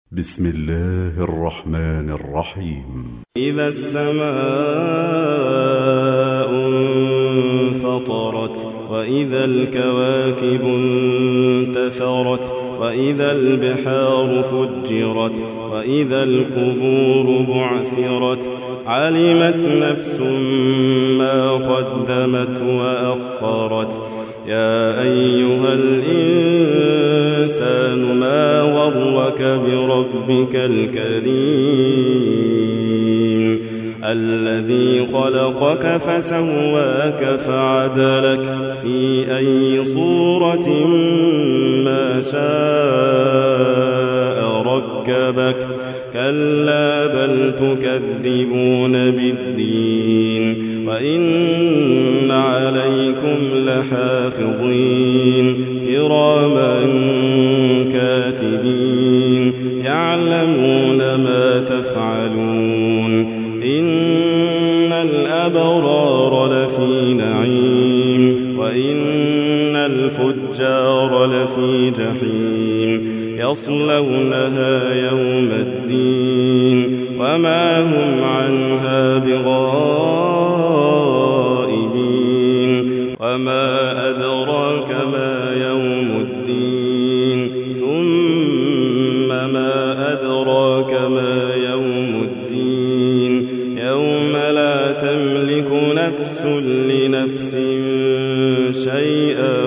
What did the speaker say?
بسم الله الرحمن الرحيم. إذا السماء انفطرت وإذا الكواكب انتثرت وإذا البحار فجرت وإذا القبور بعثرت علمت نفس ما قدمت وأخرت. يا أيها الإنسان ما غرك بربك الكريم الذي خلقك فسواك فعدلك في أي صورة ما شاء ركبك. كلا بل تكذبون بالدين وإن عليكم لحافظين كراما كاتبين يعلمون ما تفعلون. إن الأبرار لفي نعيم وإن الفجار لفي جحيم يصلونها يوم الدين وما هم عنها بغائبين. وما أدراك ما يوم الدين ثم ما أدراك ما يوم الدين يوم لا تملك نفس لنفس شيئا